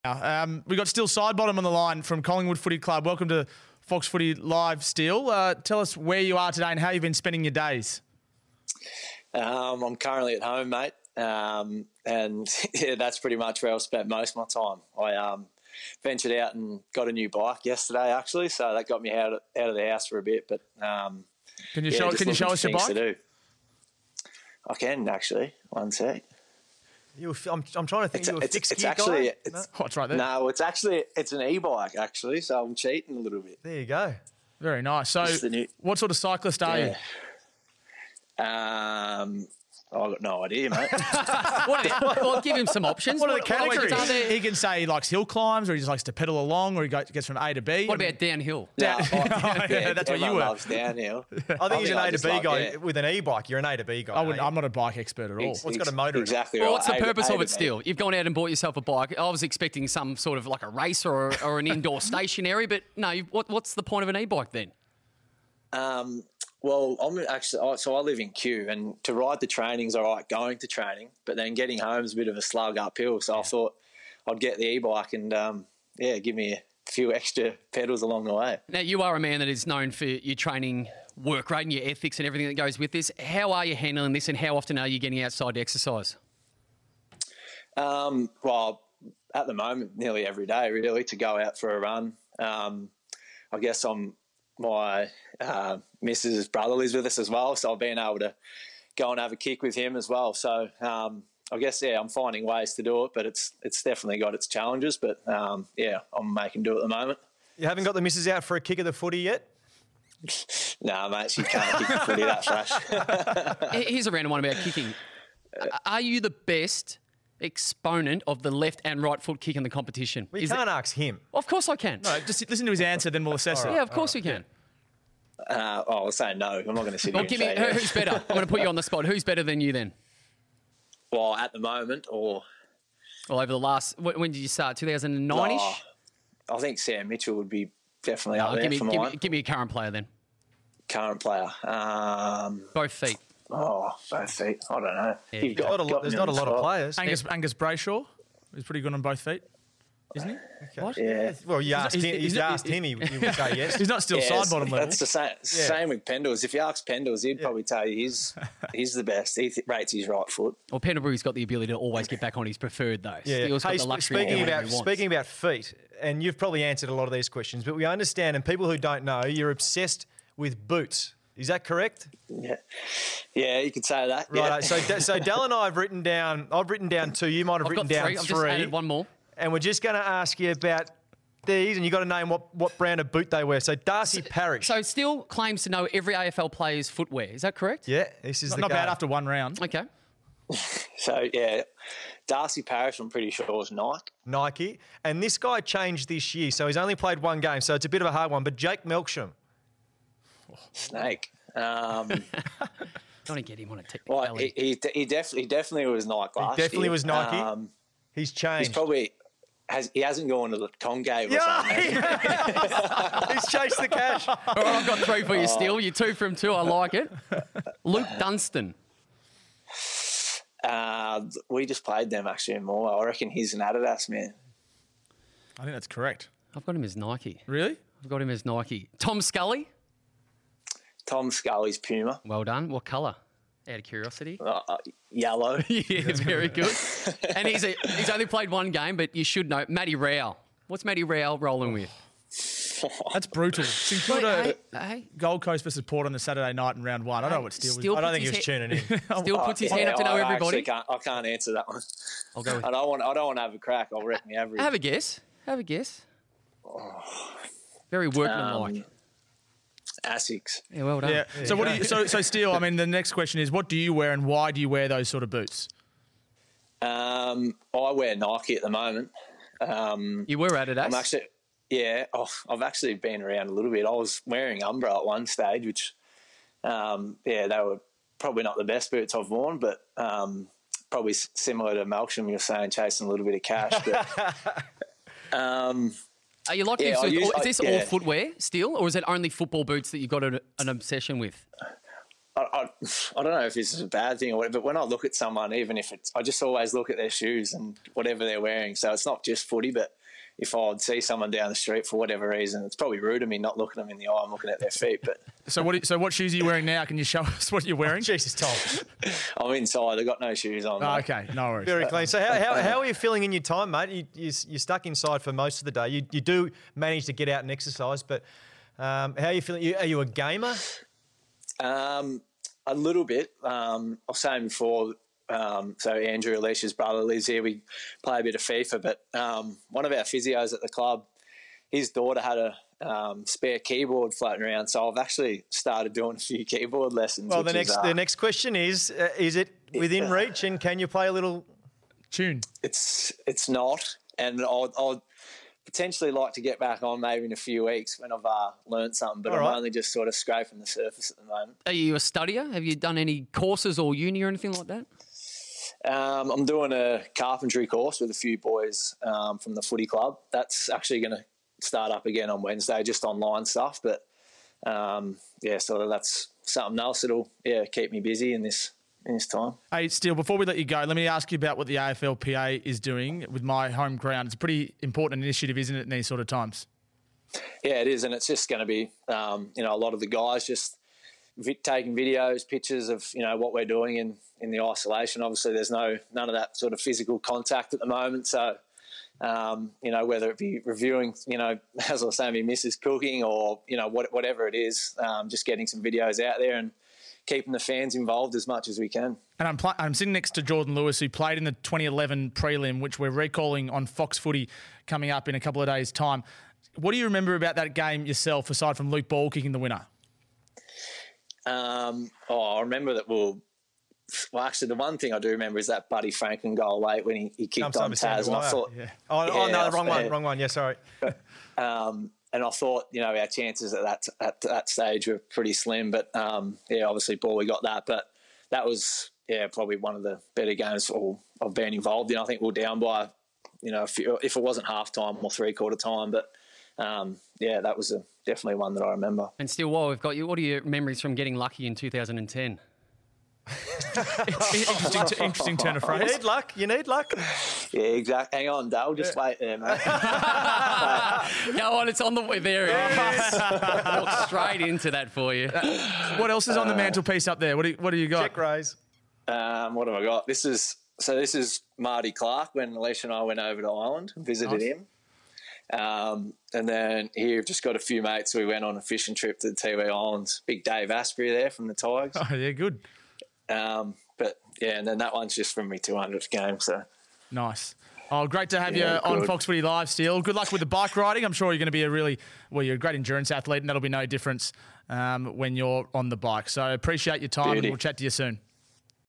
We've got Steele Sidebottom on the line from Collingwood Footy Club. Welcome to Fox Footy Live, Steele. Tell us where you are today and how you've been spending your days. I'm currently at home, mate, and yeah, that's pretty much where I've spent most of my time. I ventured out and got a new bike yesterday, actually, so that got me out of the house for a bit. But can you show us your bike? I can, actually. One sec. I'm trying to think you were a fixed gear actually, guy. Oh, it's right there. No, it's an e-bike, actually, so I'm cheating a little bit. There you go. Very nice. So what sort of cyclist are you? I've got no idea, mate. Well, give him some options. What are the categories? He can say he likes hill climbs, or he just likes to pedal along, or he gets from A to B. What about downhill? Yeah, that's what you were. Loves downhill. I think he's an A to B guy. With an e-bike, you're an A to B guy. I'm not a bike expert at all. What's got a motor? Exactly. Well, right. what's the purpose of it, to Steele? You've gone out and bought yourself a bike. I was expecting some sort of like a race or an indoor stationary, but no. What's the point of an e-bike then? Well, so I live in Kew, and to ride the training's all right going to training, but then getting home is a bit of a slug uphill. So I thought I'd get the e-bike and, give me a few extra pedals along the way. Now, you are a man that is known for your training work rate and your ethics and everything that goes with this. How are you handling this, and how often are you getting outside to exercise? Well, at the moment, nearly every day, really, to go out for a run. I guess my missus' brother lives with us as well, so I've been able to go and have a kick with him as well. So I guess, I'm finding ways to do it, but it's definitely got its challenges. But, I'm making do at the moment. You haven't got the missus out for a kick of the footy yet? Nah, mate, she can't kick the footy that fresh. Here's a random one about kicking. Are you the best exponent of the left and right foot kick in the competition? We can't ask him. Of course I can. No, just listen to his answer, then we'll assess it. Yeah, of course we can. I'll say no. I'm not going to sit here and say who's better? I'm going to put you on the spot. Who's better than you then? Well, at the moment, or... Well, over the last... When did you start? 2009-ish? I think Sam Mitchell would be definitely up there for mine. Give me a current player then. Current player. Both feet. Both feet. I don't know. Yeah, There's not a lot of players. Angus Brayshaw is pretty good on both feet, isn't he? Okay. What? Yeah. Well, you asked him, he would say yes. He's not still Sidebottom level. That's the same with Pendles. If you ask Pendles, he'd probably tell you he's the best. He rates his right foot. Well, Pendlebury's got the ability to always get back on his preferred, though. Yeah. Steele's got the luxury speaking about feet, and you've probably answered a lot of these questions, but we understand, and people who don't know, you're obsessed with boots. Is that correct? Yeah, you could say that. Right. Yeah. So Dell and I have written down. I've written down 2. You might have written down 3. I've just added one more. And we're just going to ask you about these, and you've got to name what brand of boot they wear. So Darcy Parish. So Steele claims to know every AFL player's footwear. Is that correct? Yeah, this is not bad after one round. Okay. So, Darcy Parish, I'm pretty sure, is Nike. And this guy changed this year, so he's only played one game, so it's a bit of a hard one. But Jake Melksham. Snake. Don't get him on a technicality. Well, he definitely was Nike last year. He definitely was Nike. He's changed. He's probably... He hasn't gone to the Congave or something. He's chased the cash. All right, I've got 3 for you, Steele. You're 2 from 2. I like it. Luke Dunstan. We just played them actually more. I reckon he's an Adidas man. I think that's correct. I've got him as Nike. Really? I've got him as Nike. Tom Scully. Tom Scully's Puma. Well done. What colour? Out of curiosity. Yellow. Yeah, very good. And he's only played one game, but you should know. Matty Rowell. What's Matty Rowell rolling with? That's brutal. St Kilda, Gold Coast versus Port on the Saturday night in round 1. I don't know what Steele was. I don't think he was tuning in. Steele puts his hand up to know everybody. I can't answer that one. I'll go with I don't want to have a crack. I'll wreck me average. Have a guess. Very workmanlike. Asics. Yeah, well done. Yeah. So what do you? So Steele, I mean, the next question is, what do you wear and why do you wear those sort of boots? I wear Nike at the moment. You were Adidas? I've actually been around a little bit. I was wearing Umbro at one stage, which, they were probably not the best boots I've worn, but probably similar to Melksham, you're saying, chasing a little bit of cash. But, are you like is this all footwear, Steele, or is it only football boots that you've got an obsession with? I don't know if this is a bad thing or whatever, but when I look at someone, even if it's, I just always look at their shoes and whatever they're wearing. So it's not just footy, but if I would see someone down the street for whatever reason, it's probably rude of me not looking them in the eye. I'm looking at their feet. But So what shoes are you wearing now? Can you show us what you're wearing? Jesus, Tom. I'm inside. I've got no shoes on. Oh, mate. okay, no worries. Very clean. So how are you feeling in your time, mate? You're stuck inside for most of the day. You do manage to get out and exercise, but how are you feeling? Are you a gamer? A little bit. I was saying before, so Andrew Alicia's brother lives here. We play a bit of FIFA, but one of our physios at the club, his daughter had a spare keyboard floating around, so I've actually started doing a few keyboard lessons. Well, the next question is it within reach, and can you play a little Tune. It's not, and I'd potentially like to get back on maybe in a few weeks when I've learned something, but All I'm right. only just sort of scraping the surface at the moment. Are you a studier? Have you done any courses or uni or anything like that? I'm doing a carpentry course with a few boys from the footy club. That's actually going to start up again on Wednesday, just online stuff. But so that's something else that'll keep me busy in this time. Hey, Steele, before we let you go, let me ask you about what the AFLPA is doing with My Home Ground. It's a pretty important initiative, isn't it, in these sort of times? Yeah, it is, and it's just going to be, a lot of the guys just taking videos, pictures of, what we're doing in the isolation. Obviously, there's none of that sort of physical contact at the moment. So, whether it be reviewing, as I was saying, my missus cooking or, whatever it is, just getting some videos out there and keeping the fans involved as much as we can. And I'm sitting next to Jordan Lewis, who played in the 2011 prelim, which we're recalling on Fox Footy coming up in a couple of days' time. What do you remember about that game yourself, aside from Luke Ball kicking the winner? I remember that actually, the one thing I do remember is that Buddy Franklin goal late when he kicked on Taz. And I thought, wrong one. Yeah, sorry. and I thought, our chances at that stage were pretty slim. But, obviously, Ball, we got that. But that was, probably one of the better games I've been involved in. I think we were down by, if it wasn't half-time or three-quarter time. But, that was definitely one that I remember. And still, while we've got you, what are your memories from getting lucky in 2010? Interesting turn of phrase. You need luck. Yeah, exactly. Hang on, Dale. Just wait there, mate. Go on, it's on the way. There it is. Walk straight into that for you. What else is on the mantelpiece up there? What do you got? Check raise. What have I got? This is Marty Clark when Alicia and I went over to Ireland and visited him. And then here I've just got a few mates. We went on a fishing trip to the Tiwi Islands. Big Dave Asprey there from the Tigers. Oh, yeah, good. And then that one's just from my 200th game. So Nice. Oh, great to have you on Fox Footy Live, Steele. Good luck with the bike riding. I'm sure you're going to be you're a great endurance athlete, and that'll be no difference when you're on the bike. So appreciate your time, and we'll chat to you soon.